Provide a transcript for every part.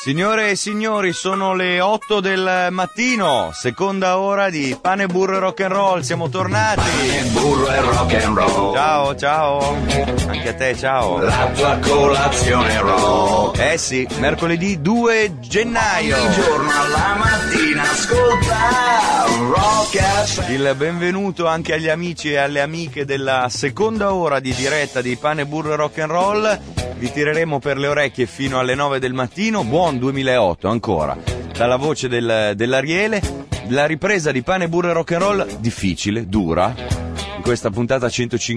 Signore e signori, sono le 8 del mattino, seconda ora di Pane, Burro e Rock and Roll, siamo tornati. Pane, burro e rock and roll. Ciao, ciao. Anche a te, ciao. La tua colazione rock. Eh sì, mercoledì 2 gennaio. Ogni giorno alla mattina ascolta Rock FM. Il benvenuto anche agli amici e alle amiche della seconda ora di diretta di Pane, Burro e Rock and Roll. Vi tireremo per le orecchie fino alle 9 del mattino. Buon 2008 ancora. Dalla voce dell'Ariele. La ripresa di Pane, Burro e Rock and Roll, difficile, dura. In questa puntata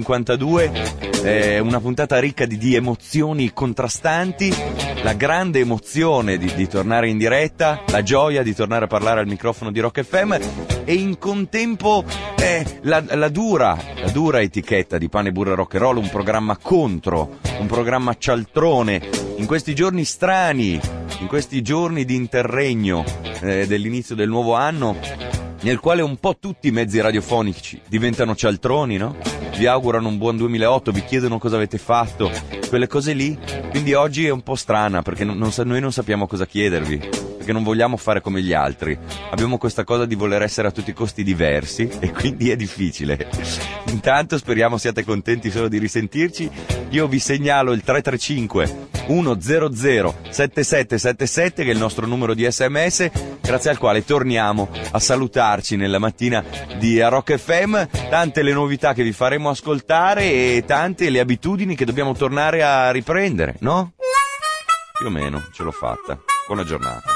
152, una puntata ricca di emozioni contrastanti, la grande emozione di tornare in diretta, la gioia di tornare a parlare al microfono di Rock FM e in contempo la dura etichetta di Pane, Burro e Rock and Roll, un programma contro, un programma cialtrone, in questi giorni strani, in questi giorni di interregno dell'inizio del nuovo anno, nel quale un po' tutti i mezzi radiofonici diventano cialtroni, no? Vi augurano un buon 2008, vi chiedono cosa avete fatto, quelle cose lì. Quindi oggi è un po' strana perché noi non sappiamo cosa chiedervi, perché non vogliamo fare come gli altri. Abbiamo questa cosa di voler essere a tutti i costi diversi e quindi è difficile. Intanto speriamo siate contenti solo di risentirci. Io vi segnalo il 335 100 7777 che è il nostro numero di SMS, grazie al quale torniamo a salutarci nella mattina di Rock FM. Tante le novità che vi faremo ascoltare e tante le abitudini che dobbiamo tornare a riprendere, no? Più o meno ce l'ho fatta. Buona giornata.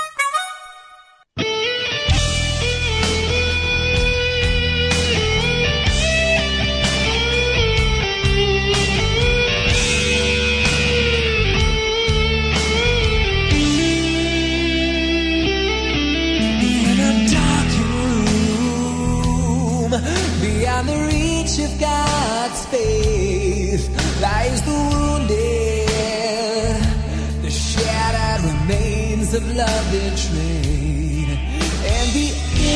Beyond the reach of God's faith lies the wounded, the shattered remains of love betrayed, and the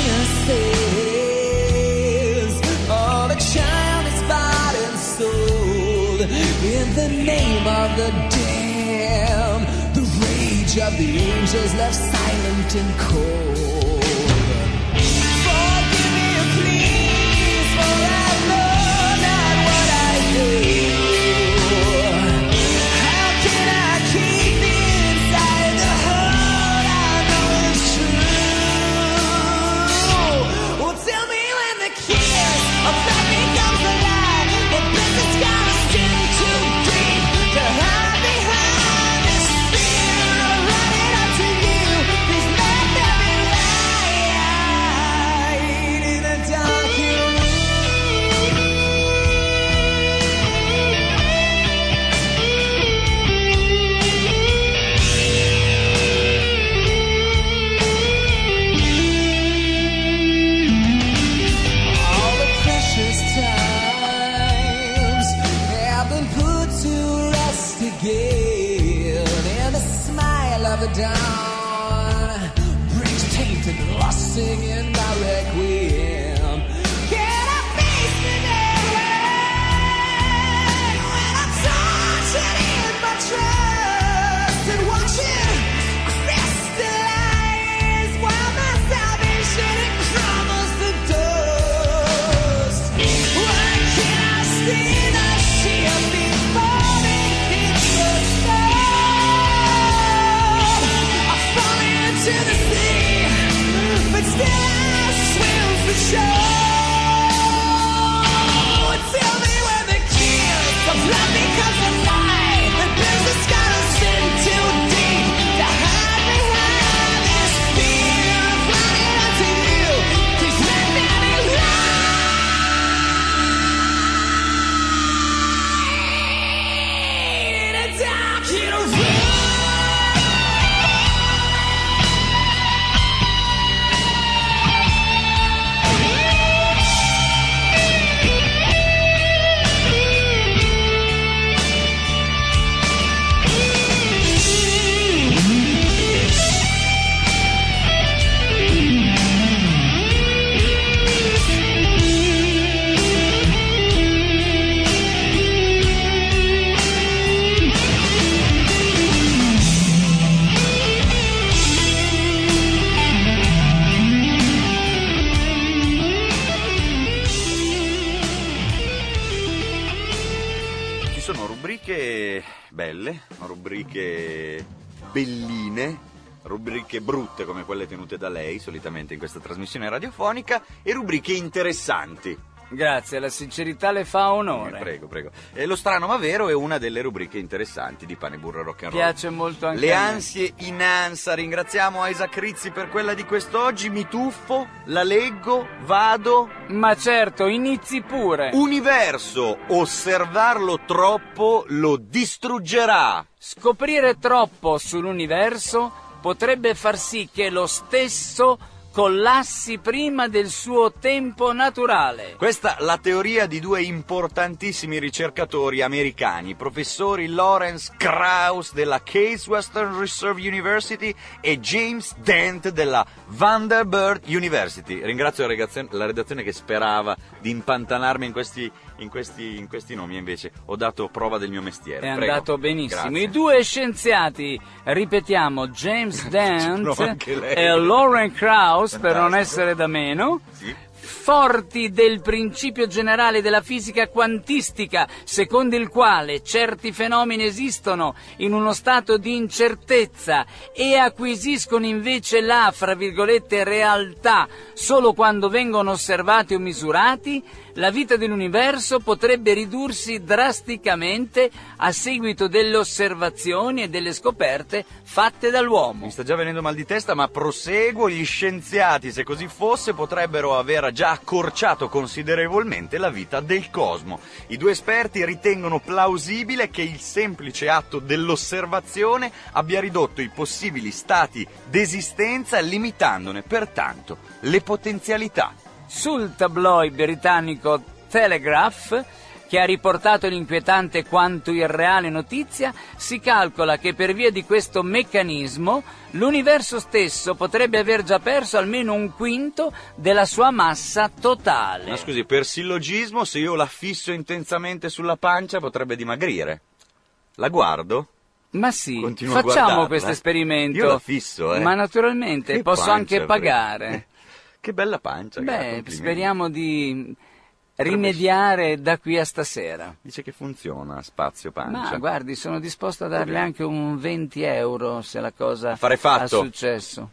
innocence of a child is bought and sold in the name of the damned. The rage of the angels left silent and cold. Dawn brings taint and lost singing my requiem. Can I face the day when I'm tortured in my trust and watching crystallize while my salvation it crumbles to dust? Why can't I see the ship before me hits the sun? To the sea, but still I swim for shore. Tell me when the kiss of love becomes a lie that brings the scars in too deep to hide behind this fear of running unto you. Please let me lie in a dark room. rubriche belle, rubriche belline, rubriche brutte come quelle tenute da lei solitamente in questa trasmissione radiofonica e rubriche interessanti. Grazie, la sincerità le fa onore. Prego. Lo strano ma vero è una delle rubriche interessanti di Pane Burro Rock and Roll. Piace molto anche Le a me. ansie in ansa, ringraziamo Isaac Rizzi per quella di quest'oggi, mi tuffo, la leggo, vado. Ma certo, inizi pure. Universo, osservarlo troppo lo distruggerà. Scoprire troppo sull'universo potrebbe far sì che lo stesso collassi prima del suo tempo naturale. Questa la teoria di due importantissimi ricercatori americani, i professori Lawrence Krauss della Case Western Reserve University e James Dent della Vanderbilt University. Ringrazio la redazione che sperava di impantanarmi in questi nomi, invece ho dato prova del mio mestiere. È Prego. andato benissimo. Grazie. I due scienziati, ripetiamo, James Dent anche lei. e Lawrence Krauss, per non Fantastico. essere da meno, Sì. forti del principio generale della fisica quantistica, secondo il quale certi fenomeni esistono in uno stato di incertezza e acquisiscono invece la, fra virgolette, realtà solo quando vengono osservati o misurati, la vita dell'universo potrebbe ridursi drasticamente a seguito delle osservazioni e delle scoperte fatte dall'uomo. Mi sta già venendo mal di testa, ma proseguo. Gli scienziati, se così fosse, potrebbero aver già accorciato considerevolmente la vita del cosmo. I due esperti ritengono plausibile che il semplice atto dell'osservazione abbia ridotto i possibili stati d'esistenza, limitandone pertanto le potenzialità. Sul tabloid britannico Telegraph, che ha riportato l'inquietante quanto irreale notizia, si calcola che per via di questo meccanismo l'universo stesso potrebbe aver già perso almeno un quinto della sua massa totale. Ma scusi, per sillogismo, se io la fisso intensamente sulla pancia potrebbe dimagrire. La guardo? Ma sì, Continuo a facciamo guardarla. questo esperimento. Io la fisso, Ma naturalmente, Che posso pancia, anche prego. pagare. Che bella pancia. Beh, complimenti. speriamo di rimediare da qui a stasera. Dice che funziona, spazio pancia. Ma guardi, sono disposto a darle anche un 20 euro se la cosa Affare fatto. ha successo.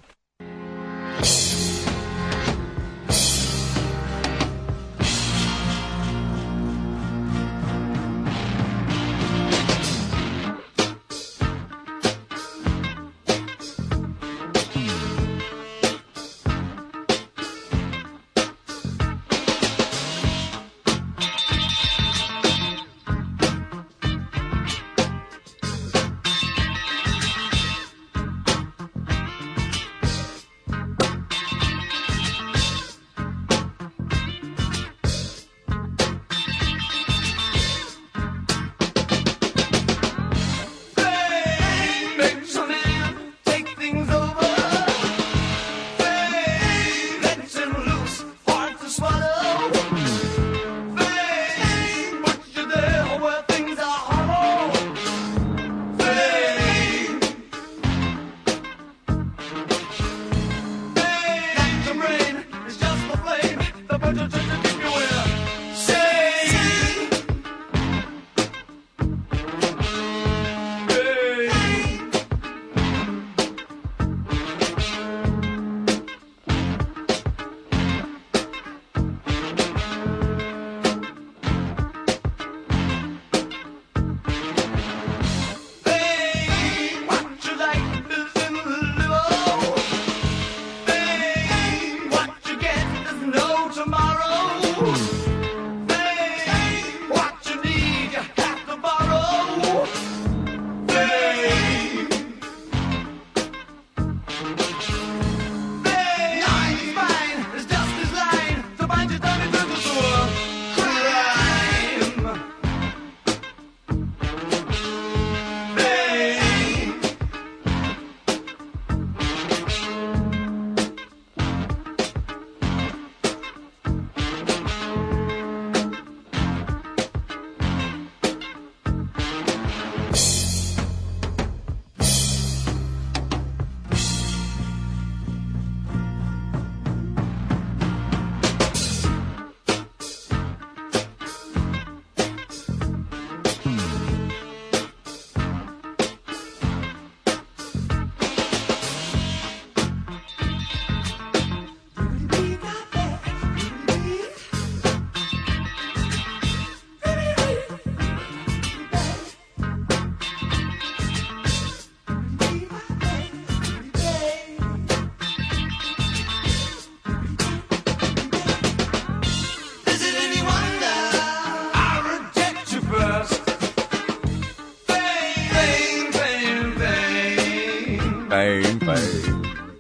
Fame, fame.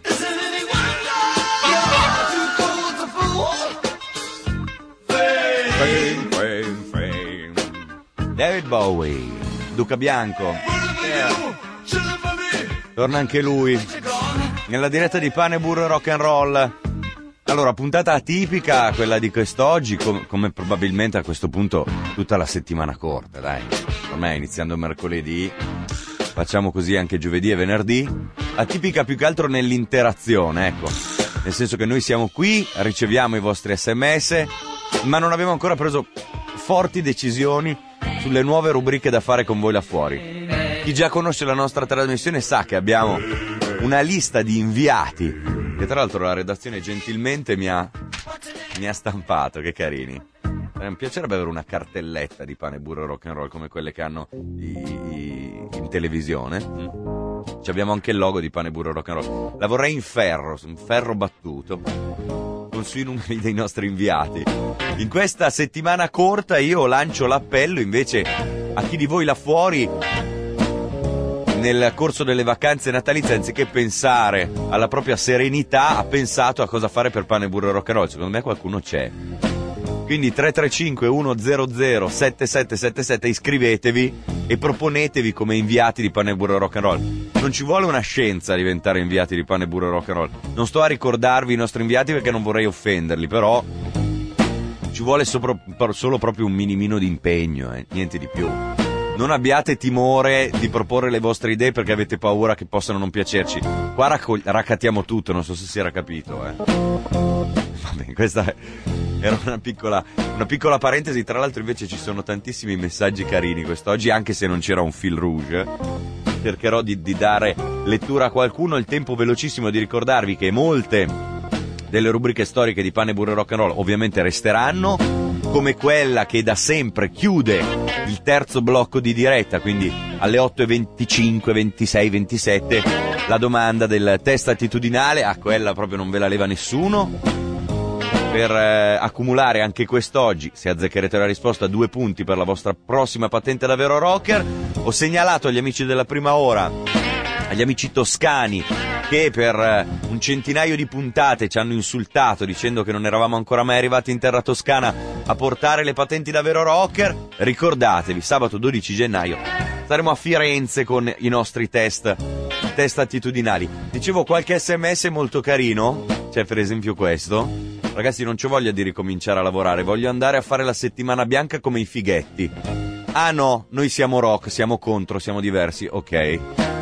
Fame, fame, fame. David Bowie, Duca Bianco. Torna anche lui nella diretta di Pane, Burro e Rock and Roll. Allora, puntata atipica quella di quest'oggi, come probabilmente a questo punto tutta la settimana corta, dai. Ormai iniziando mercoledì, facciamo così anche giovedì e venerdì. Atipica più che altro nell'interazione, ecco. Nel senso che noi siamo qui, riceviamo i vostri SMS, ma non abbiamo ancora preso forti decisioni sulle nuove rubriche da fare con voi là fuori. Chi già conosce la nostra trasmissione sa che abbiamo una lista di inviati che tra l'altro la redazione gentilmente mi ha stampato, che carini. Mi piacerebbe avere una cartelletta di Pane, Burro e Rock and Roll come quelle che hanno in televisione. Ci abbiamo anche il logo di Pane, Burro e Rock and Roll. La vorrei in ferro, un ferro battuto, con sui numeri dei nostri inviati. In questa settimana corta io lancio l'appello invece a chi di voi là fuori nel corso delle vacanze natalizie, anziché pensare alla propria serenità, ha pensato a cosa fare per Pane, Burro e Rock and Roll. Secondo me qualcuno c'è. Quindi 335 100 7777, iscrivetevi e proponetevi come inviati di Pane, Burro e Rock and Roll. Non ci vuole una scienza a diventare inviati di Pane, Burro e Rock and Roll. Non sto a ricordarvi i nostri inviati perché non vorrei offenderli, però ci vuole solo proprio un minimino di impegno, niente di più. Non abbiate timore di proporre le vostre idee perché avete paura che possano non piacerci. Qua raccattiamo tutto, non so se si era capito. Vabbè, questa era una piccola parentesi. Tra l'altro invece ci sono tantissimi messaggi carini quest'oggi, anche se non c'era un fil rouge. Cercherò di dare lettura a qualcuno. Il tempo velocissimo di ricordarvi che molte delle rubriche storiche di Pane, Burro e Rock and Roll ovviamente resteranno, come quella che da sempre chiude il terzo blocco di diretta, quindi alle 8:25, 26, 27, la domanda del test attitudinale. A quella proprio non ve la leva nessuno. Per accumulare anche quest'oggi, se azzeccherete la risposta, 2 punti per la vostra prossima patente da vero rocker. Ho segnalato agli amici della prima ora, agli amici toscani, che per un centinaio di puntate ci hanno insultato dicendo che non eravamo ancora mai arrivati in terra toscana a portare le patenti da vero rocker. Ricordatevi, sabato 12 gennaio saremo a Firenze con i nostri test attitudinali. Dicevo, qualche SMS molto carino, c'è per esempio questo: ragazzi, non c'ho voglia di ricominciare a lavorare, voglio andare a fare la settimana bianca come i fighetti. Ah no, noi siamo rock, siamo contro, siamo diversi, ok.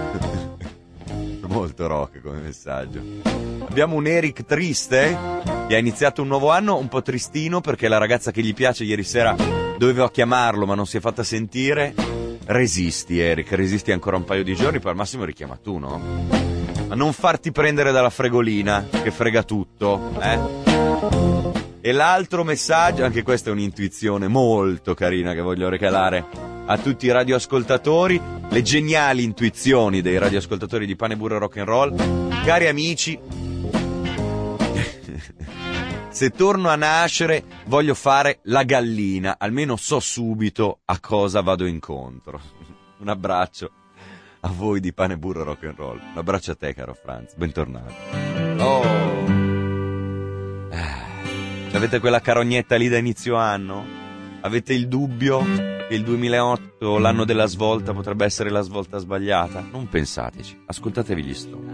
Molto rock come messaggio. Abbiamo un Eric triste che ha iniziato un nuovo anno un po' tristino perché la ragazza che gli piace ieri sera dovevo chiamarlo ma non si è fatta sentire. Resisti, Eric, resisti ancora un paio di giorni, poi al massimo richiama tu, no? Ma non farti prendere dalla fregolina che frega tutto, E l'altro messaggio, anche questa è un'intuizione molto carina che voglio regalare a tutti i radioascoltatori, le geniali intuizioni dei radioascoltatori di Pane, Burro e Rock and Roll. Cari amici, se torno a nascere voglio fare la gallina, almeno so subito a cosa vado incontro. Un abbraccio a voi di Pane, Burro e Rock and Roll. Un abbraccio a te, caro Franz, bentornato. Avete quella carognetta lì da inizio anno? Avete il dubbio che il 2008, l'anno della svolta, potrebbe essere la svolta sbagliata? Non pensateci, ascoltatevi gli Stones.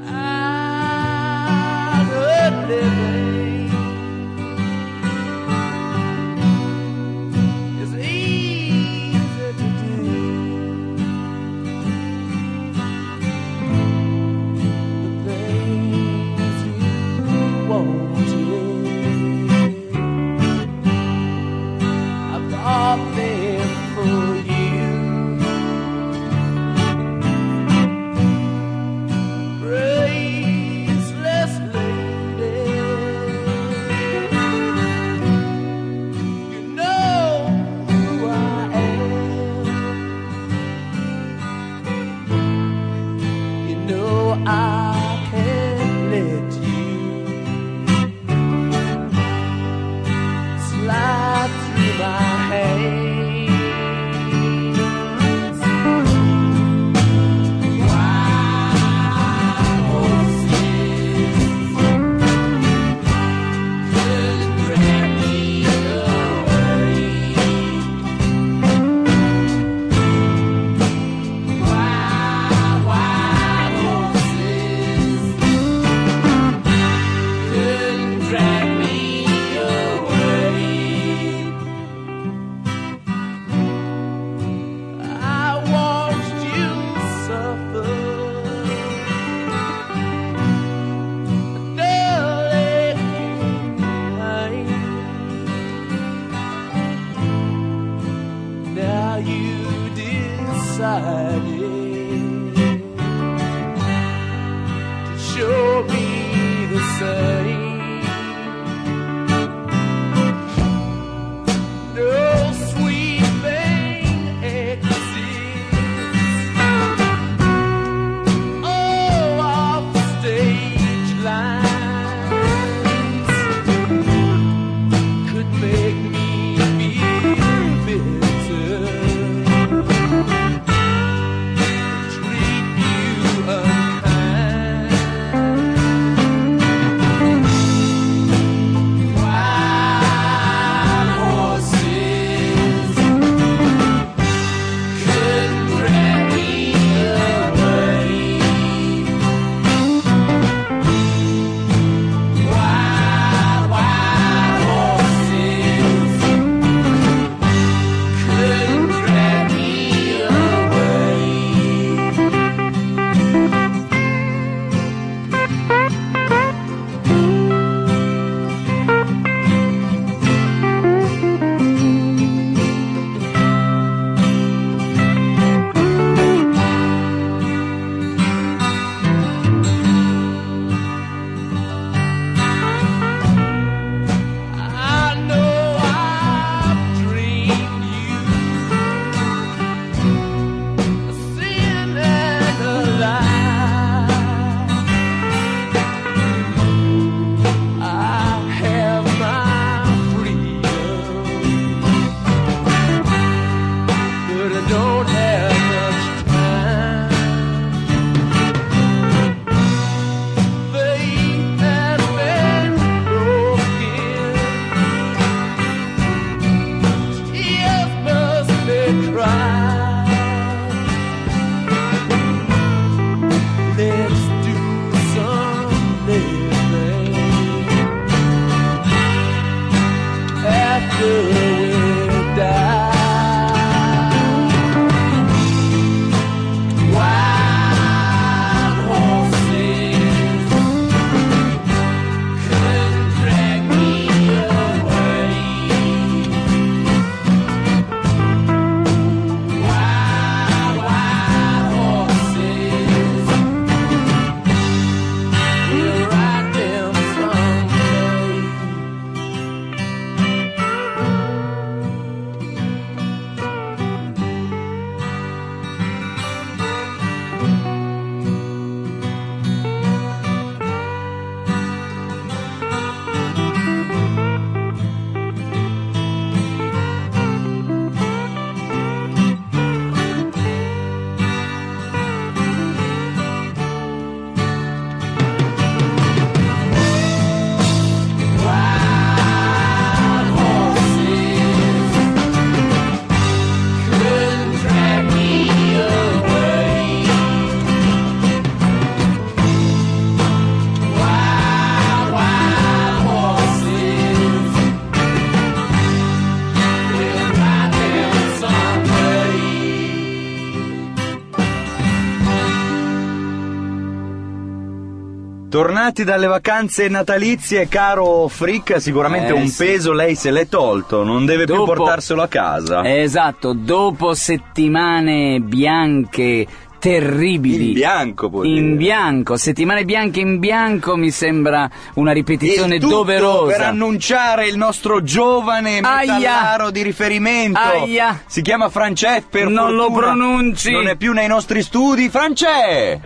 Tornati dalle vacanze natalizie, caro Frick, sicuramente un sì. peso lei se l'è tolto, non deve più portarselo a casa. Esatto, dopo settimane bianche terribili. In bianco, può dire. In bianco, settimane bianche in bianco mi sembra una ripetizione Il tutto doverosa. per annunciare il nostro giovane metallaro di riferimento. Aia. Si chiama Francè, per Non lo fortuna. pronunci. Non è più nei nostri studi. Francè!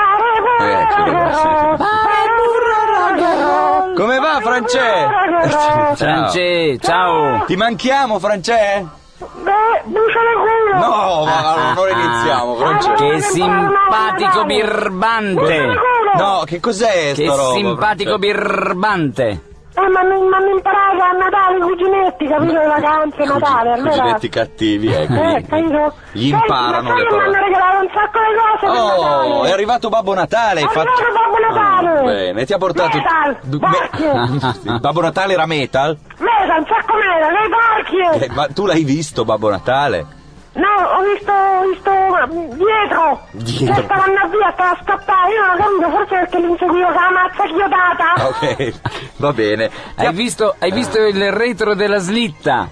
Come va, Francè? Francè, ciao. Ti manchiamo, Francè? No, ma non iniziamo, Francè. Che simpatico birbante. No, che cos'è Che sta roba? simpatico birbante. Ma mi imparato a Natale i cuginetti, capito? Le vacanze, Natale, allora... Cuginetti cattivi, capito? Gli imparano le Mi parole. hanno regalato un sacco di cose per Oh, Natale. è arrivato Babbo Natale, hai È fatto... arrivato Babbo Natale. Bene, ti ha portato... Metal, barche. Babbo Natale era metal? Metal, un sacco metal, le barche. Ma tu l'hai visto, Babbo Natale? No, ho visto dietro. Dietro. Che stavano via, stava a scappare, io non ho capito, forse perché li inseguivo con la mazza chiodata. Ok, va bene. Hai visto il retro della slitta?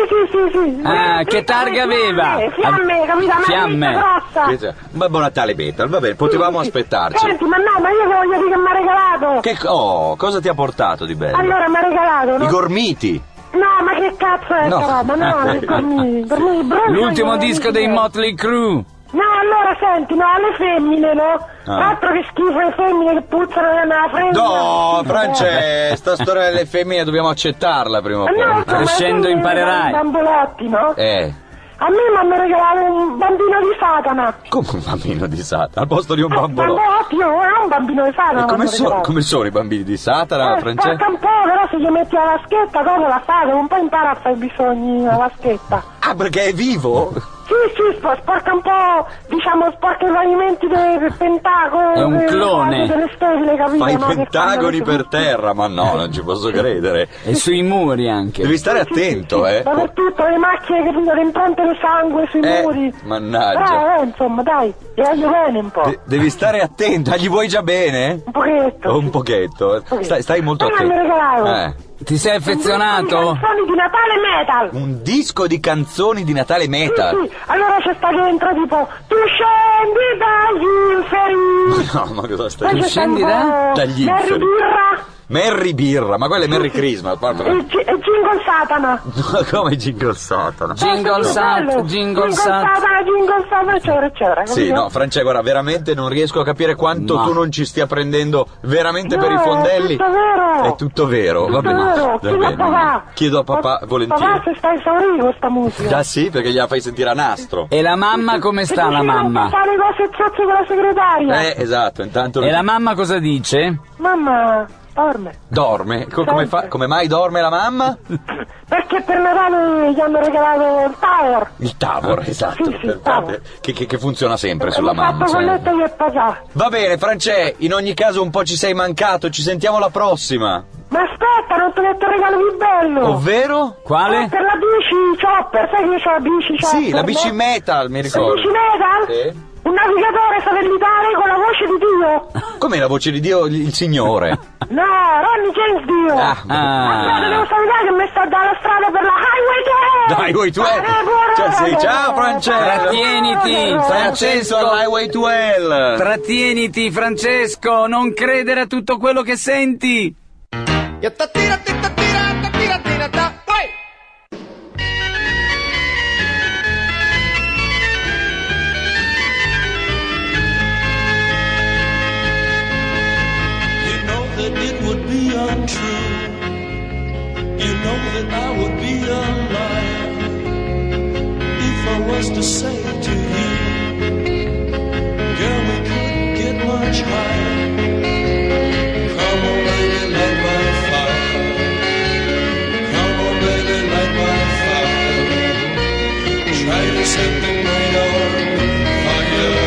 Sì. Ah, che targa aveva? Fiamme, capito? Fiamme. Grossa. Babbo Natale metal, va bene, potevamo aspettarci. Senti, ma no, ma io che voglio dire che mi ha regalato. Cosa ti ha portato di bello? Allora mi ha regalato, no? I gormiti. No, ma che cazzo è No. sta roba? No, per me brucia L'ultimo io, disco dei Motley Crue. No, allora senti, no, alle femmine, no? Ah. Altro che schifo le femmine che puzzano nella fredda. No, Francesca, sta storia delle femmine dobbiamo accettarla prima o Ma no, poi. insomma, Crescendo le femmine imparerai. sono bambolotti, no? A me mi hanno regalato un bambino di Satana. Come un bambino di Satana? Al posto di un bambolo. Bambolotti, no, è un bambino di Satana. E come, mi hanno regalato. come sono i bambini di Satana, Francesca? Sporca un po', però se gli metti la vaschetta dopo la fate, un po' impara a fare i bisogni la vaschetta. Ah, perché è vivo? Sì, sporca un po', diciamo, sporca i pavimenti del pentagoni. È un clone. Delle stelle, capito? Fai no? Che pentagoni fanno- per terra, ma no, non ci posso credere. E sui muri anche. Devi stare attento, Sì, dappertutto, le macchie, capito, le impronte di sangue sui muri. Mannaggia. Insomma, dai, gli voglio bene un po'. Devi stare attento. Ah, gli vuoi già bene? Un pochetto. Oh, un pochetto. Stai molto Poi mi hanno attento. regalato Ti sei affezionato? canzoni di Natale metal. Un disco di canzoni di Natale metal. Sì, allora c'è stato dentro tipo tu scendi dagli inferi. No, ma cosa stai Poi c'è dicendo? stato Dagli Mary inferi. Birra Merry Birra, ma quello è Merry Christmas. e Jingle Satana. Come Jingle Satana? Jingle Sat, Jingle Sat. Jingle Satana, eccetera. Sì, capito? no, Francesca, guarda, veramente non riesco a capire quanto Ma- tu non ci stia prendendo veramente No, per i fondelli. è tutto vero. È tutto vero, va Tutto bene. vero. Va Chiedo a bene. papà. Chiedo a papà volentieri. Papà se stai esaurito sta musica. Ah sì, perché gliela fai sentire a nastro. E la mamma come sta la mamma? Fa le cose zozze con la segretaria. Esatto, intanto E la mamma cosa dice? Mamma, dorme. dorme. Come mai dorme la mamma? Perché per Natale gli hanno regalato il Tower. Il Tavor, esatto. Sì, il Tavor. Che funziona sempre sulla L'ho mamma. fatto con letto io e papà. Va bene, Francesca, in ogni caso un po' ci sei mancato, ci sentiamo la prossima. Ma aspetta, non ti ho detto il regalo più bello. Ovvero? Quale? Per la bici chopper, sai che io ho la bici chopper? Sì, la bici no? metal, mi La ricordo. bici metal? Sì. Un navigatore satellitare con la voce di Dio. Com'è la voce di Dio, il Signore? No, Ronnie James Dio. Aspetta, devo salutare che mi sta dalla strada per la Highway 12. Dai, Highway 12. Ciao, Francesco. Trattieniti, Stai attento all'Highway 12. Trattieniti, Francesco, non credere a tutto quello che senti. untrue, you know that I would be a liar if I was to say to you, girl, we couldn't get much higher. Come on, baby, light my fire. Come on, baby, light my fire. Try to set the night on fire.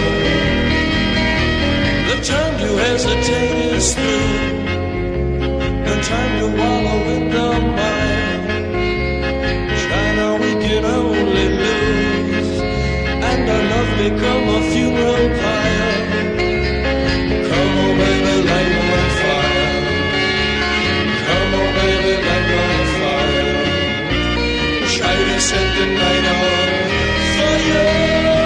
The time to hesitate is through. No time to wallow in the mire. China, we can only lose, and our love become a funeral pyre. Come on, baby, light my fire. Come on, baby, light my fire. Try to set the night on fire.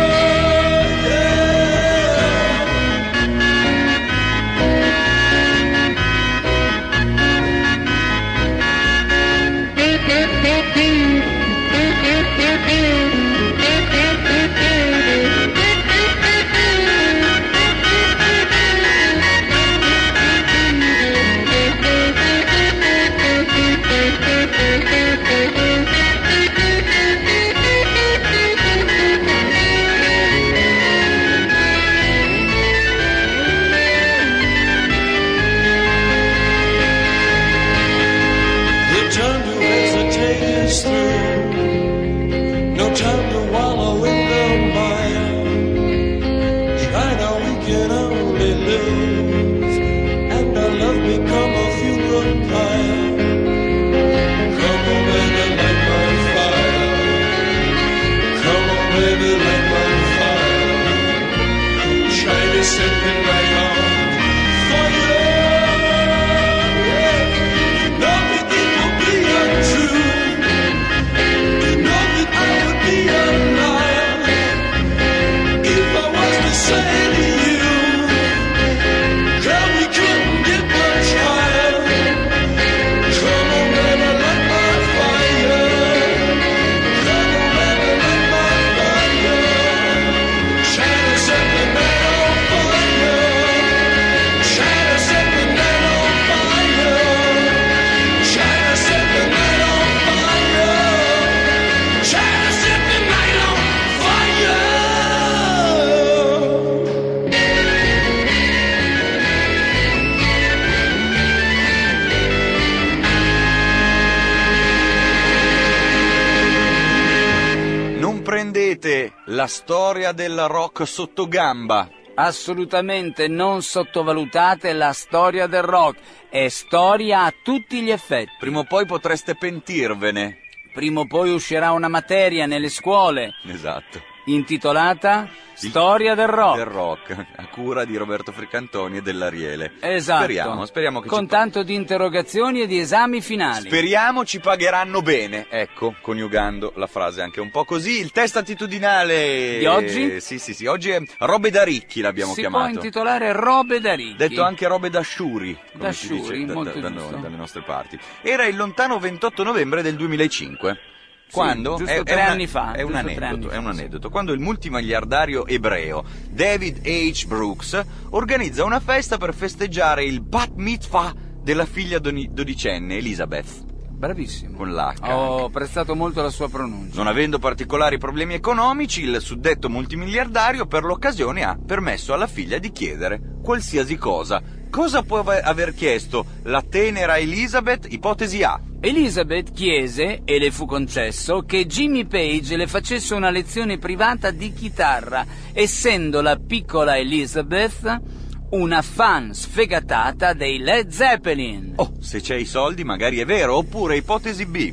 La storia del rock sotto gamba. Assolutamente non sottovalutate la storia del rock, è storia a tutti gli effetti. Prima o poi potreste pentirvene. Prima o poi uscirà una materia nelle scuole. Esatto. Intitolata Storia del rock. Del rock, a cura di Roberto Fricantoni e dell'Ariele. Esatto. Speriamo che con tanto di interrogazioni e di esami finali. Speriamo ci pagheranno bene. Ecco, coniugando la frase anche un po' così. Il test attitudinale di oggi? Sì, oggi è robe da ricchi, l'abbiamo chiamato. Si può intitolare robe da ricchi. Detto anche robe da sciuri, come da si sciuri, dice molto dalle nostre parti. Era il lontano 28 novembre del 2005. Quando? Sì, giusto 3 anni fa. È un aneddoto. Quando il multimiliardario ebreo David H. Brooks organizza una festa per festeggiare il bat mitzvah della figlia dodicenne, Elizabeth. Bravissimo. Con l'H. Ho apprezzato molto la sua pronuncia. Non avendo particolari problemi economici, il suddetto multimiliardario per l'occasione ha permesso alla figlia di chiedere qualsiasi cosa. Cosa può aver chiesto la tenera Elizabeth? Ipotesi A. Elizabeth chiese, e le fu concesso, che Jimmy Page le facesse una lezione privata di chitarra, essendo la piccola Elizabeth una fan sfegatata dei Led Zeppelin. Oh, se c'è i soldi magari è vero. Oppure ipotesi B.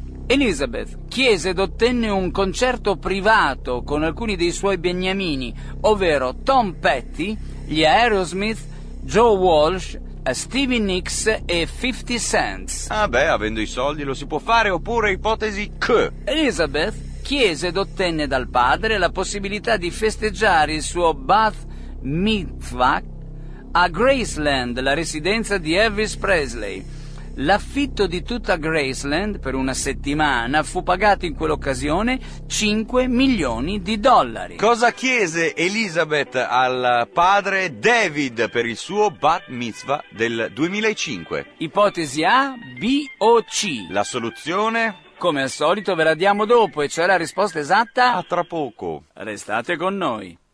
Elizabeth chiese ed ottenne un concerto privato con alcuni dei suoi beniamini, ovvero Tom Petty, gli Aerosmith, Joe Walsh, Stevie Nicks e 50 Cent. Ah beh, avendo i soldi lo si può fare. Oppure ipotesi C. Elizabeth chiese ed ottenne dal padre la possibilità di festeggiare il suo bat mitzvah a Graceland, la residenza di Elvis Presley. L'affitto di tutta Graceland per una settimana fu pagato in quell'occasione $5 milioni. Cosa chiese Elizabeth al padre David per il suo bat mitzvah del 2005? Ipotesi A, B o C? La soluzione? Come al solito ve la diamo dopo, e cioè la risposta esatta? A tra poco. Restate con noi.